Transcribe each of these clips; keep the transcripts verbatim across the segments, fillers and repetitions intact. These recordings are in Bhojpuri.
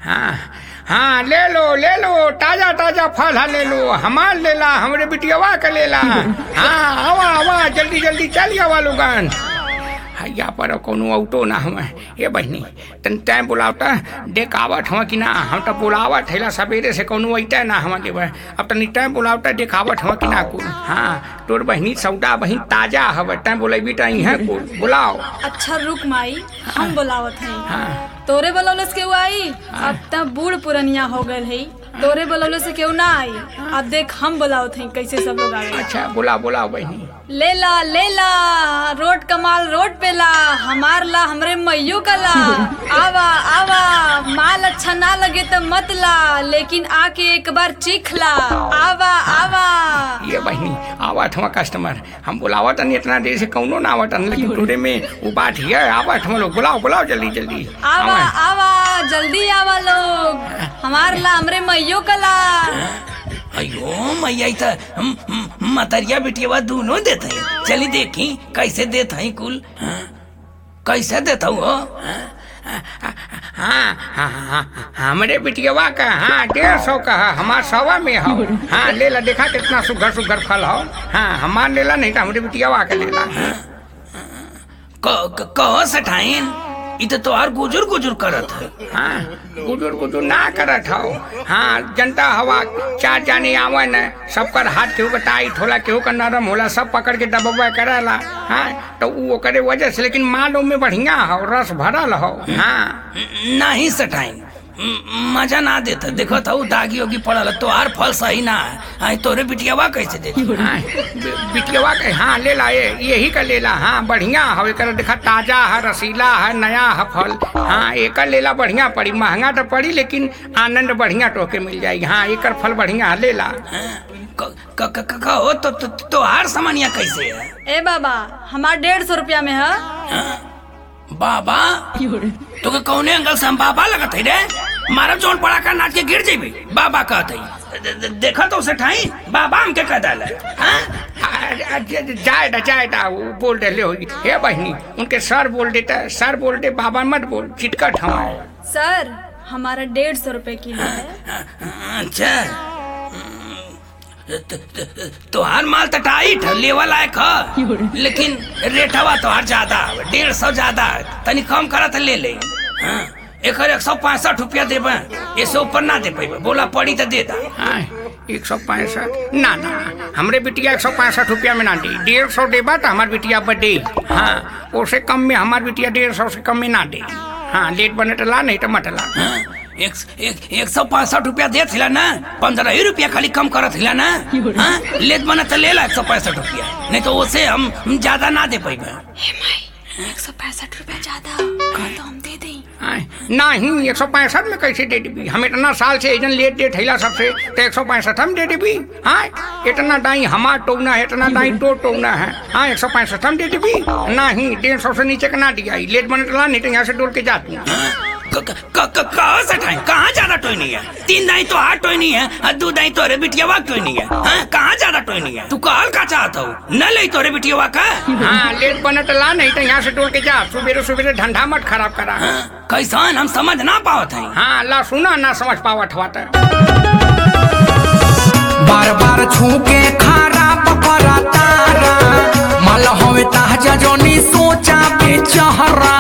हाँ हाँ ले लो ले लो ताजा ताजा फल है ले लो हमार लेला हमरे बिटियावा का लेला। हाँ आवा आवा जल्दी जल्दी चल आवा लोगन। यहाँ पर कोनो ऑटो ना हमें ये बहनी तन टाइम बुलावता देखावट हम कि ना हम तो बुलावट है सवेरे से कोनो अइते ना हम देव अब तनी टाइम बुलावता देखावट हम कि ना कुल। हाँ तोर बहनी सौदा बहनी ताजा हवे टाइम बोलेबी तो है कुल बुलाओ। अच्छा रुक माई हम बुलावत हैं। हाँ तोरे बोलौले से केहू आई अब त बूढ़ पुरनिया हो गए है तोरे बोलौले से केहू ना आई। अब देख हम बुलावत हैं कैसे सब लोग आवे। अच्छा बुला बुलाओ बहनी। लेला लेला रोड कमाल रोड पे ला हमार ला हमरे मैयो का ला। आवा आवा माल अच्छा ना लगे तो मत ला लेकिन आके एक बार चीख ला। आवा आवा ये बहनी आवत हम कस्टमर हम बुलावत नहीं इतना देर से कौनो ना आवत लेकिन टूरे में वो बात है आवत हम लोग बुलाओ बुलाओ जल्दी जल्दी। आवा आवा जल्दी आवा लोग हमार ला हमरे मैयो का ला। अयो मैया मतरिया बिटिया दोनों देते हैं चली देखी कैसे देता है कुल। हाँ? कैसे देता हो। हाँ हाँ हाँ हमारे बिटियावा का हाँ डेढ़ सौ का है हमार सवा में हो। हाँ ले ला देखा कितना सुघर सुघर फल हो। हाँ हमार लेला नहीं था हमारे बिटियावा का लेला। कहो सठाइन इत तो और गुजुर गुजुर करत है। हाँ गुजुर गुजुर ना करत हो। हाँ जनता हवा चार जाने आवे न सबकर हाथ केहू का टाइट होला केहू का नरम होला सब पकड़ के दबवा करेला। हाँ तो वो करे वजह से लेकिन माल में बढ़िया हो रस भरल हो। हाँ नहीं सठाइन मजा ना देता देखो तो दागी होगी पड़ल तो आर फल सही ना है तोरे बिटियावा कैसे देती। हाँ, बिटियावा के हाँ ले ला ये यही का ले ला। हाँ बढ़िया हो एक देखा ताजा है रसीला है नया है फल। हाँ एक लेला बढ़िया पड़ी महंगा तो पड़ी लेकिन आनंद बढ़िया टोके मिल जाएगी। हाँ एक फल बढ़िया ले ला। कहो तो तो हर सामानिया कैसे है। ए बाबा हमार डेढ़ सौ रुपया में है। बाबा तो के कौने अंगल से हम बाबा लगत है रे मारा जोन पड़ा कर नाच के गिर जेबी बाबा कहते ही देखा तो उसे ठाई बाबा हमके कह डाला। जाएगा जाएगा वो बोल रहे होगी हे बहनी उनके सर बोल देता सर बोल दे बाबा मत बोल चिटकट हमारे। सर हमारा डेढ़ सौ रुपए किलो है। अच्छा तो हर माल तो टाइट लेवल लायक है लेकिन रेटवा तो हर ज्यादा डेढ़ सौ ज्यादा तनी कम करा तो ले ले। हाँ? एक एक सौ पैंसठ रुपया देबे ऐसे ऊपर ना दे पाइबे बोला पड़ी तो दे दा। हाँ एक सौ पैंसठ ना ना हमरे बिटिया एक सौ पैंसठ रुपया में ना दे डेढ़ सौ देबा तो हमार बिटिया बदे। हाँ उससे कम में हमार बिटिया डेढ़ सौ से कम में ना दे। हाँ लेट बने तो ला नहीं तो मत ला। हाँ? एक एक एक सौ पैंसठ रुपया दे थिला ना पंद्रह ही रुपया खाली कम करत थिला ना। हाँ? लेट बना तो ले ला एक सौ पैंसठ रुपया नहीं तो उसे हम ज्यादा ना दे पाएगा। एक सौ पैंसठ रुपया ज्यादा तो हम दे दें। नहीं एक सौ पैंसठ में कैसे दे देबी हम इतना साल से एजन लेट दे थैला सबसे तो एक सौ पैंसठ हम दे देबी। हाँ इतना दाई हमार टोना है इतना दाई तो टोना है। हाँ एक सौ पैंसठ हम दे देबी नहीं डेढ़ सौ से नीचे का ना दिया लेट बने तो ला नहीं तो यहाँ से डोल के जाती हूँ। कहाँ से ठाई कहाँ ज्यादा टोई नहीं है तीन दाई तो आठ टोई नहीं है दो दाई तोरे बिटियावा टोई नहीं है। हाँ? कहाँ ज्यादा टोई नहीं है तू कहल का चाहता हूँ न ले तोरे बिटियावा का। हाँ लेट बने तो ला नहीं तो यहाँ से डोल के जा सुबेरे सुबेरे धंधा मत खराब करा। हाँ? कैसान हम समझ ना पावत है। हाँ ला सुना ना समझ पावत हुआ बार बार छू के खराब करा तारा माल होवे ताजा जोनी सोचा बेचहरा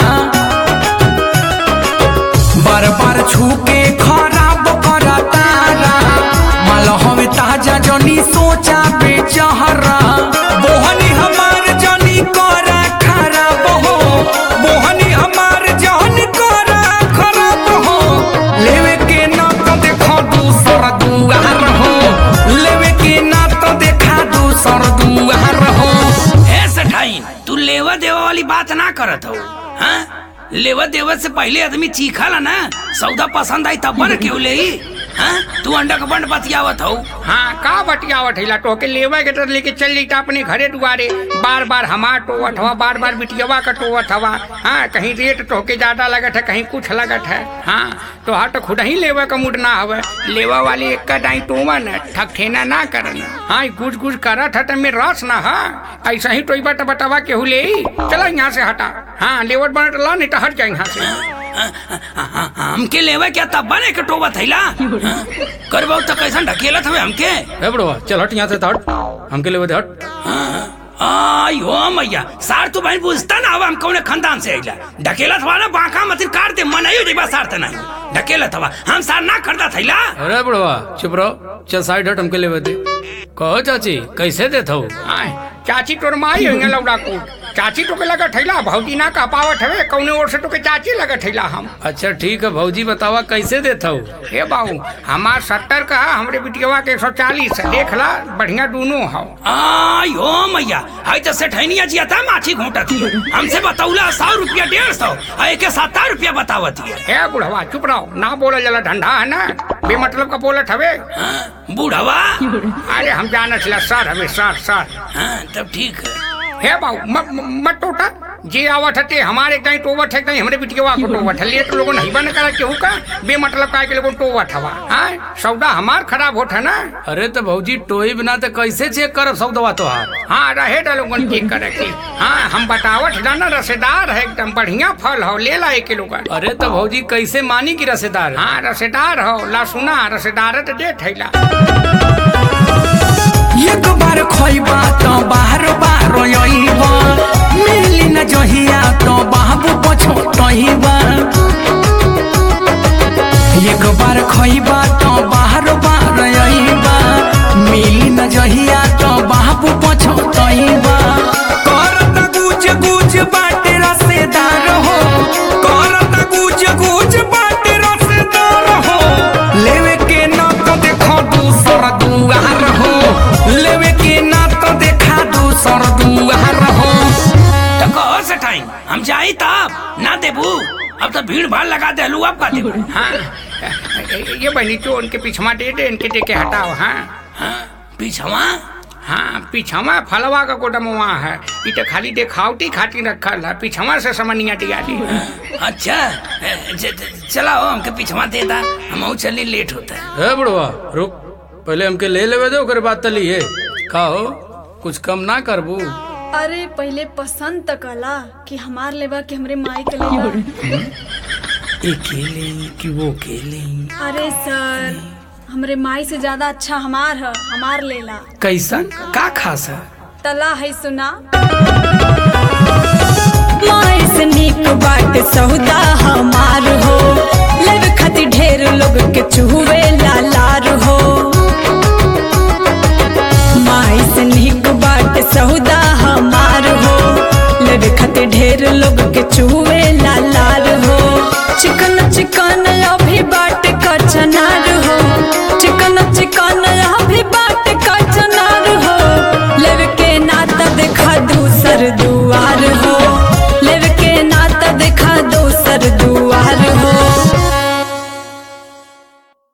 बार बार छू के खराब करा तारा माल होवे ताजा जोनी सोचा बेचहरा बोहनी हमार जोनी करा खराब हो बोहनी हमार जोनी करा खराब हो लेवे के ना तो देखो दूसरा दुआर हो लेवे के ना तो देखा दूसर दुआर हो। ऐसे ठाइन तू लेवा देवा वाली बात ना करत हो। हाँ? लेवा देवा से पहले आदमी चीखला ना सौदा पसंद आई तब न क्यों ले। हाँ? तू अंडा का बंड बतियावत हो। हाँ का बतियावत है तो के लेवा के तो लेके चल जाता अपने घरे दुआरे बार बार हमार टोवत हवा बार बार बिटियावा का टोवत हवा। हाँ कहीं रेट तो के ज्यादा लगत है कहीं कुछ लगत है। हाँ तो हाँ तो खुद ही लेवा का मूड ना हवे लेवा वाली एक का दाई टोवन ठकठेना ना करना। हाँ गुज गुज करत है तो में रस ना है ऐसा ही टोई बात बतावा केहू ले चला यहाँ से हटा। हाँ लेवट बना ला नहीं तो हट जाए यहाँ से। हमके लेवे क्या तब बने के टोबा थैला करबो तो कैसन ढकेलत हवे हमके ए बुढ़वा चल हट यहाँ से हट हमके लेवे दे हट। आयो मैया सार तू भाई बुझता ना अब हम कौन खानदान से आइला ढकेलत हवा ना बांका मत काट दे मनाई देबा सार त नहीं ढकेलत हवा हम सार ना करता थैला। अरे बुढ़वा चुप रहो चल साइड हट हमके लेवे दे। कहो चाची कैसे देत हो? चाची तोर माई होंगे लौड़ा कोट चाची तो के लगा ठैला भौजी ना का पावत हवे कौने ओर से तो के चाची लगा ठैला हम। अच्छा ठीक है भौजी बतावा कैसे देत हो? हे बाबू हमार सत्तर का हमरे बिटियावा के एक सौ चालीस देख ला बढ़िया दोनों हो। आयो मैया आई तो सेठैनिया जिया था माछी घोटा थी हमसे बताऊला सौ रुपया डेढ़ सौ एक सत्तर रुपया बतावत है। हे बुढ़वा चुप रहो ना बोला जला ठंडा है ना बेमतलब का बोलत हवे बुढ़वा। अरे हम जाना चला सर हमें सर सर तब ठीक है। हे बाबू मत टोटा जे आवत हते हमारे कहीं टोवत है कहीं हमरे बिटियावा को टोवत है ले तो लोगों नहीं बन करा केहू का बेमतलब का के लोगों टोवत हवा हां सौदा हमार खराब होत है ना। अरे तो भौजी टोई बिना तो कैसे चेक करब सौदा तो हां रहे ड लोगन चेक करे के हां हम बतावत ना रसेदार है एकदम बढ़िया फल हो ले ला एक किलो का। अरे तो भौजी कैसे मानी की रसेदार? हां रसेदार हो ला सुना रसेदार तो दे थैला एक बार खोइबा तो बाहर बार आइबा मिली न जहिया तो बाबू पछोटइबा। एक बार खोइबा तो बाहर बार आइबा मिली न जहिया तो बाबू पछोटइबा। करत गुज गुज बाटे रसेदार हो करत गुज गुज बाटे रसेदार हो लेवे के न तो देखो दूसर दुआर हो लेवे के ना तो देखा दूसर दुआर हो। तो कहो सेठाई हम जाई तब ना देबू अब तो भीड़ भाड़ लगा दे अब का देबू। हाँ ये बनी तो उनके पीछवा दे दे इनके दे के हटाओ। हाँ हाँ पीछवा हाँ पीछवा फलवा का गोडमवा है ये तो खाली देखावटी खाती रखल है पीछवा से समनिया दिया दी। अच्छा चला हो हमके पीछवा दे दा हम चली लेट होता है। ए बुढ़वा रुक पहले हमके ले लेवे दो ओकरे बाद तली है का हो कुछ कम ना करबू? अरे पहले पसंद तक कला कि हमार लेवा कि हमरे माई के लेवा अकेले कि वो अकेले? अरे सर हमरे माई से ज्यादा अच्छा हमार है हमार लेला। कैसा का खास है? तला है सुना माई से नीक बाट सौदा हमार हो लेवे खातिर